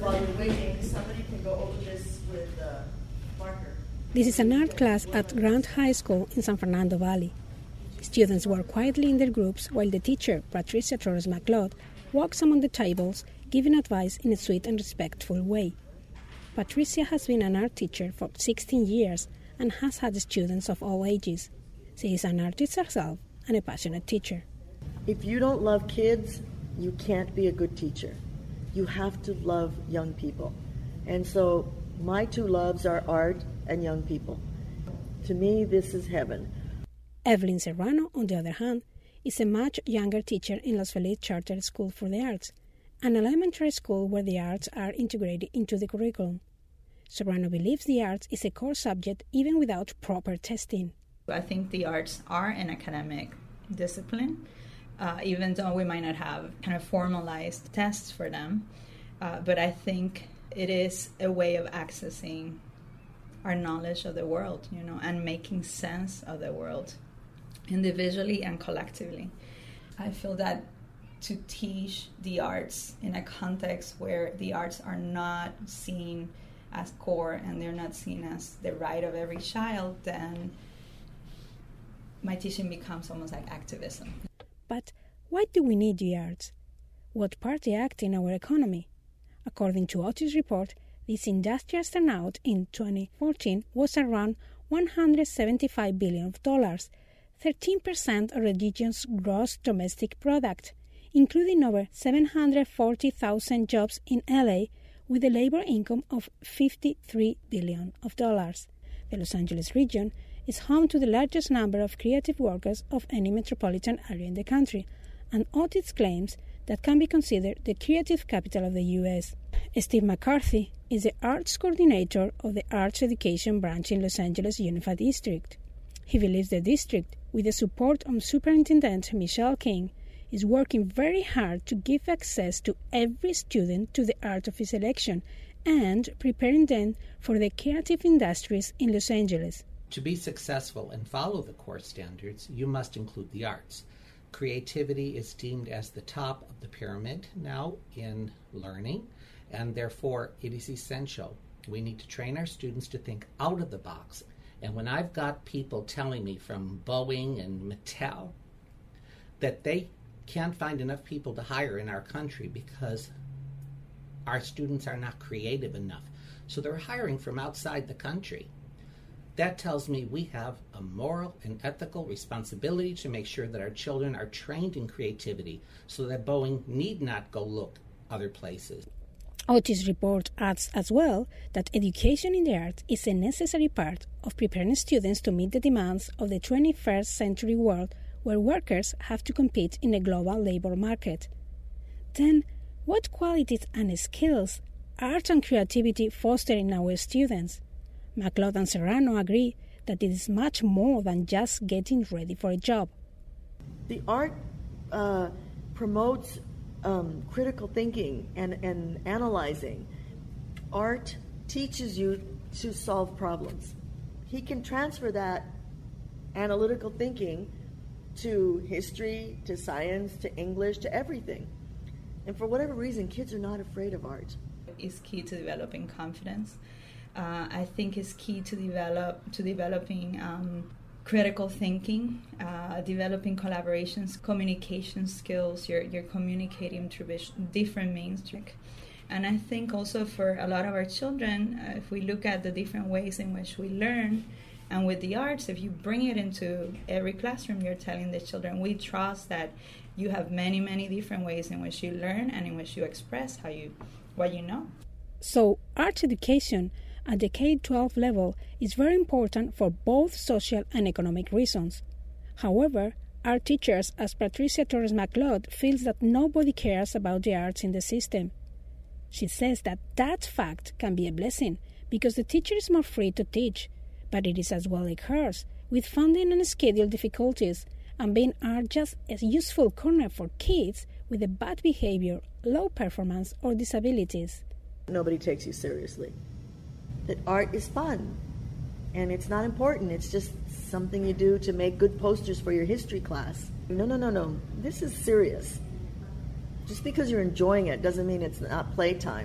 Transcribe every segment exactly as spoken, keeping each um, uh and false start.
while you're waiting, somebody can go over this with a marker. This is an art class at Grant High School in San Fernando Valley. Students work quietly in their groups while the teacher, Patricia Torres McLeod, walks among the tables, giving advice in a sweet and respectful way. Patricia has been an art teacher for sixteen years and has had students of all ages. She is an artist herself and a passionate teacher. If you don't love kids, you can't be a good teacher. You have to love young people. And so my two loves are art and young people. To me, this is heaven. Evelyn Serrano, on the other hand, is a much younger teacher in Los Feliz Charter School for the Arts, an elementary school where the arts are integrated into the curriculum. Serrano believes the arts is a core subject even without proper testing. I think the arts are an academic discipline, uh, even though we might not have kind of formalized tests for them. Uh, but I think it is a way of accessing our knowledge of the world, you know, and making sense of the world, individually and collectively. I feel that to teach the arts in a context where the arts are not seen as core and they're not seen as the right of every child, then my teaching becomes almost like activism. But why do we need the arts? What part they act in our economy? According to Otis' report, this industry turnout in twenty fourteen was around one hundred seventy-five billion dollars, thirteen percent of the region's gross domestic product, including over seven hundred forty thousand jobs in L A with a labor income of fifty-three billion dollars. The Los Angeles region is home to the largest number of creative workers of any metropolitan area in the country, and Otis claims that can be considered the creative capital of the U S. Steve McCarthy is the arts coordinator of the Arts Education branch in Los Angeles Unified District. He believes the district, with the support of Superintendent Michelle King, is working very hard to give access to every student to the art of his election and preparing them for the creative industries in Los Angeles. To be successful and follow the core standards, you must include the arts. Creativity is deemed as the top of the pyramid now in learning, and therefore it is essential. We need to train our students to think out of the box. And when I've got people telling me from Boeing and Mattel that they can't find enough people to hire in our country because our students are not creative enough, so they're hiring from outside the country, that tells me we have a moral and ethical responsibility to make sure that our children are trained in creativity so that Boeing need not go look other places. Otis' report adds as well that education in the arts is a necessary part of preparing students to meet the demands of the twenty-first century world where workers have to compete in a global labor market. Then, what qualities and skills art and creativity foster in our students? McLeod and Serrano agree that it is much more than just getting ready for a job. The art uh, promotes um, critical thinking and, and analyzing. Art teaches you to solve problems. He can transfer that analytical thinking to history, to science, to English, to everything. And for whatever reason, kids are not afraid of art. It's key to developing confidence. Uh, I think it's key to develop to developing um, critical thinking, uh, developing collaborations, communication skills. You're you're communicating through different means, and I think also for a lot of our children, uh, if we look at the different ways in which we learn, and with the arts, if you bring it into every classroom, you're telling the children, we trust that you have many many different ways in which you learn and in which you express how you what you know. So arts education at the K twelve level is very important for both social and economic reasons. However, art teachers, as Patricia Torres McLeod, feels that nobody cares about the arts in the system. She says that that fact can be a blessing because the teacher is more free to teach, but it is as well a curse, with funding and schedule difficulties, and being art just a useful corner for kids with a bad behavior, low performance, or disabilities. Nobody takes you seriously. That art is fun, and it's not important. It's just something you do to make good posters for your history class. No, no, no, no. This is serious. Just because you're enjoying it doesn't mean it's not playtime.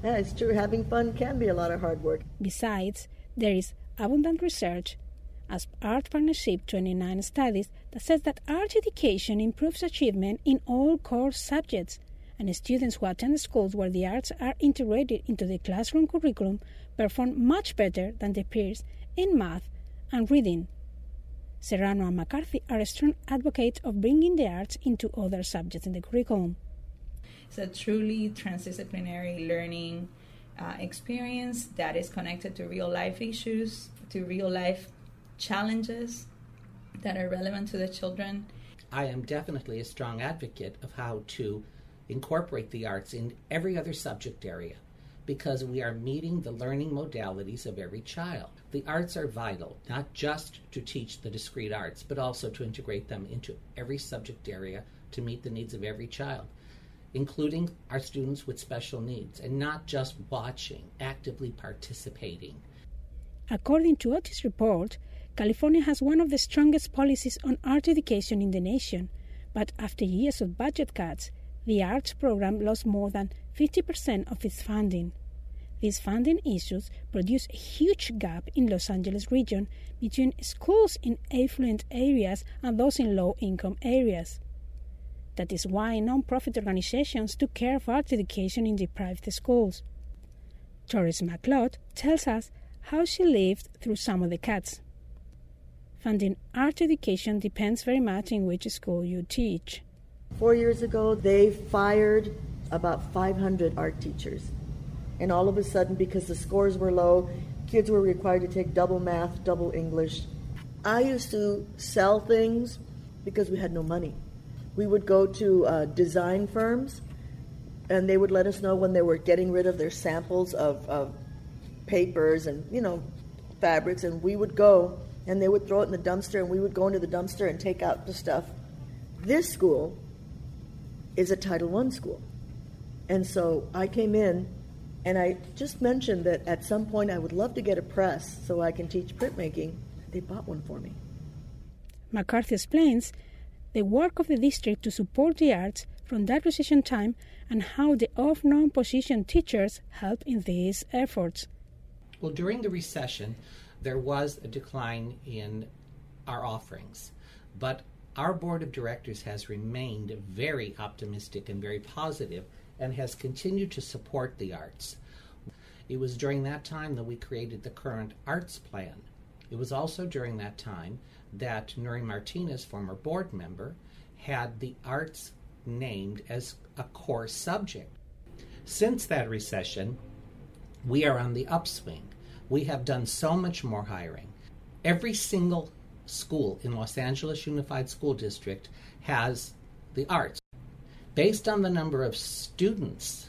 Yeah, it's true. Having fun can be a lot of hard work. Besides, there is abundant research, as Art Partnership twenty-nine studies, that says that art education improves achievement in all core subjects, and students who attend schools where the arts are integrated into the classroom curriculum perform much better than their peers in math and reading. Serrano and McCarthy are strong advocates of bringing the arts into other subjects in the curriculum. It's a truly transdisciplinary learning uh, experience that is connected to real-life issues, to real-life challenges that are relevant to the children. I am definitely a strong advocate of how to incorporate the arts in every other subject area, because we are meeting the learning modalities of every child. The arts are vital, not just to teach the discrete arts, but also to integrate them into every subject area to meet the needs of every child, including our students with special needs, and not just watching, actively participating. According to Otis' report, California has one of the strongest policies on art education in the nation, but after years of budget cuts, the arts program lost more than fifty percent of its funding. These funding issues produce a huge gap in Los Angeles region between schools in affluent areas and those in low-income areas. That is why non-profit organizations took care of art education in deprived schools. Doris McLeod tells us how she lived through some of the cuts. Funding art education depends very much in which school you teach. Four years ago, they fired about five hundred art teachers. And all of a sudden, because the scores were low, kids were required to take double math, double English. I used to sell things because we had no money. We would go to uh, design firms, and they would let us know when they were getting rid of their samples of, of papers and, you know, fabrics, and we would go, and they would throw it in the dumpster, and we would go into the dumpster and take out the stuff. This school is a Title one school. And so I came in, and I just mentioned that at some point I would love to get a press so I can teach printmaking. They bought one for me. McCarthy explains the work of the district to support the arts from that recession time and how the off-norm position teachers help in these efforts. Well, during the recession, there was a decline in our offerings, but our board of directors has remained very optimistic and very positive and has continued to support the arts. It was during that time that we created the current arts plan. It was also during that time that Nuri Martinez, former board member, had the arts named as a core subject. Since that recession, we are on the upswing. We have done so much more hiring. Every single school in Los Angeles Unified School District has the arts. Based on the number of students,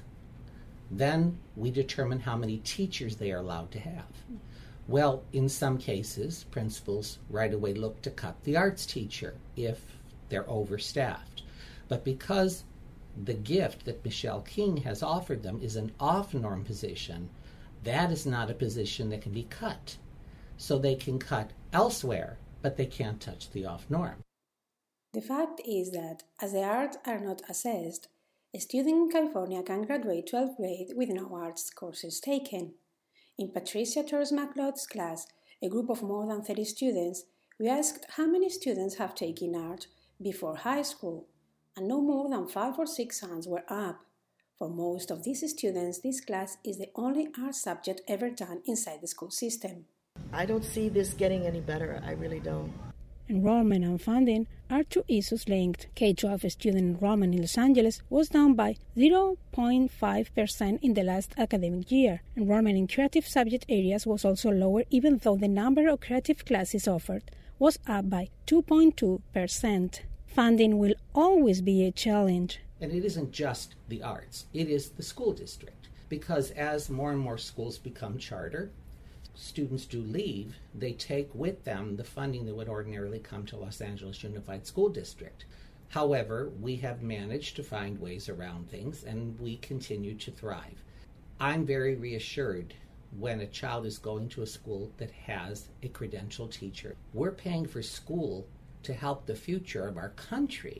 then we determine how many teachers they are allowed to have. Well, in some cases, principals right away look to cut the arts teacher if they're overstaffed. But because the gift that Michelle King has offered them is an off-norm position, that is not a position that can be cut. So they can cut elsewhere, but they can't touch the off-norm. The fact is that, as the arts are not assessed, a student in California can graduate twelfth grade with no arts courses taken. In Patricia Torres McLeod's class, a group of more than thirty students, we asked how many students have taken art before high school, and no more than five or six hands were up. For most of these students, this class is the only art subject ever done inside the school system. I don't see this getting any better. I really don't. Enrollment and funding are two issues linked. K twelve student enrollment in Los Angeles was down by zero point five percent in the last academic year. Enrollment in creative subject areas was also lower, even though the number of creative classes offered was up by two point two percent. Funding will always be a challenge. And it isn't just the arts, it is the school district. Because as more and more schools become charter, students do leave, they take with them the funding that would ordinarily come to Los Angeles Unified School District. However, we have managed to find ways around things, and we continue to thrive. I'm very reassured when a child is going to a school that has a credentialed teacher. We're paying for school to help the future of our country.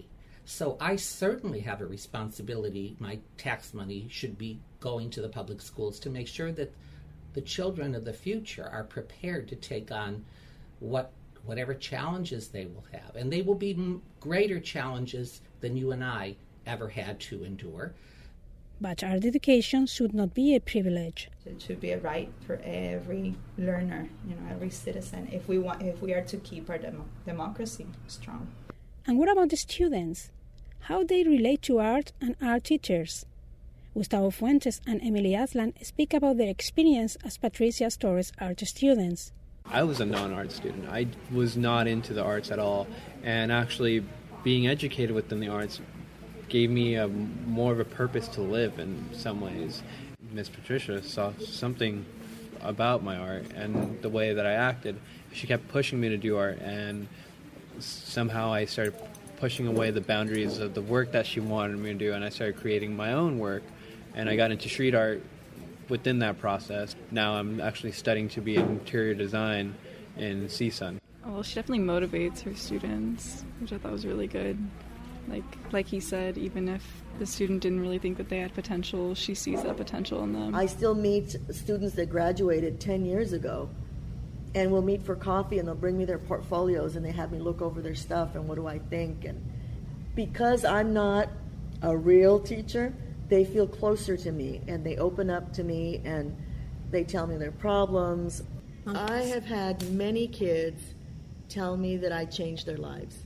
So I certainly have a responsibility. My tax money should be going to the public schools to make sure that the children of the future are prepared to take on what whatever challenges they will have. And they will be m- greater challenges than you and I ever had to endure. But art education should not be a privilege. It should be a right for every learner, you know, every citizen, if we want, if we are to keep our demo- democracy strong. And what about the students? How they relate to art and art teachers? Gustavo Fuentes and Emily Aslan speak about their experience as Patricia Torres art students. I was a non-art student. I was not into the arts at all, and actually being educated within the arts gave me a, more of a purpose to live in some ways. Miss Patricia saw something about my art and the way that I acted. She kept pushing me to do art, and somehow I started pushing away the boundaries of the work that she wanted me to do, and I started creating my own work, and I got into street art within that process. Now I'm actually studying to be in interior design in C S U N. Well, she definitely motivates her students, which I thought was really good. Like like he said, even if the student didn't really think that they had potential, she sees that potential in them. I still meet students that graduated ten years ago, and we'll meet for coffee, and they'll bring me their portfolios, and they have me look over their stuff, and what do I think? And because I'm not a real teacher, they feel closer to me, and they open up to me, and they tell me their problems. I have had many kids tell me that I changed their lives,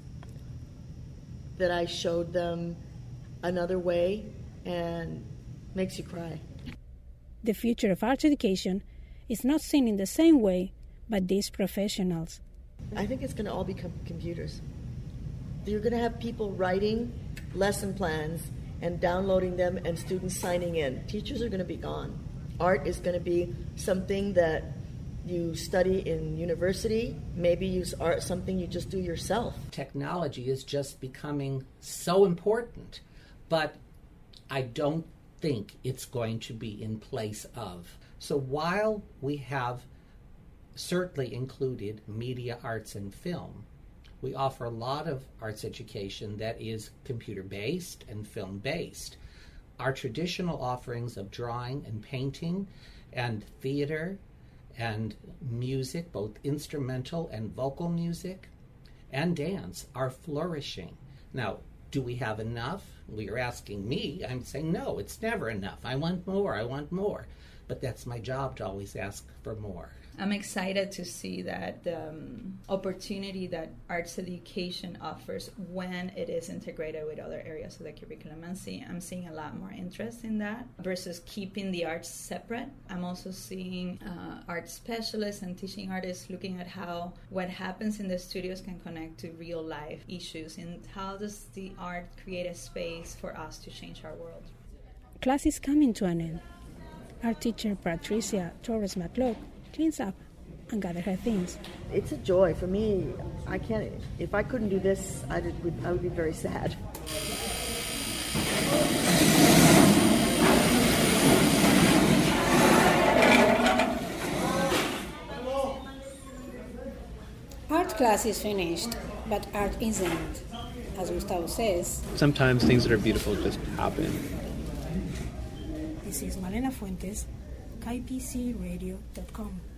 that I showed them another way, and makes you cry. The future of arts education is not seen in the same way by these professionals. I think it's going to all become computers. You're going to have people writing lesson plans and downloading them, and students signing in. Teachers are going to be gone. Art is going to be something that you study in university. Maybe use art something you just do yourself. Technology is just becoming so important, but I don't think it's going to be in place of. So while we have certainly included media arts and film, we offer a lot of arts education that is computer-based and film-based. Our traditional offerings of drawing and painting and theater and music, both instrumental and vocal music, and dance are flourishing. Now, do we have enough? Well, you're asking me. I'm saying, no, it's never enough. I want more, I want more. But that's my job, to always ask for more. I'm excited to see that the um, opportunity that arts education offers when it is integrated with other areas of the curriculum. I'm seeing, I'm seeing a lot more interest in that versus keeping the arts separate. I'm also seeing uh, art specialists and teaching artists looking at how what happens in the studios can connect to real life issues, and how does the art create a space for us to change our world. Class is coming to an end. Our teacher Patricia Torres McLeod cleans up and gather her things. It's a joy for me. I can't. If I couldn't do this, I would. I would be very sad. Art class is finished, but art isn't. As Gustavo says, sometimes things that are beautiful just happen. This is Malena Fuentes, K P C radio dot com.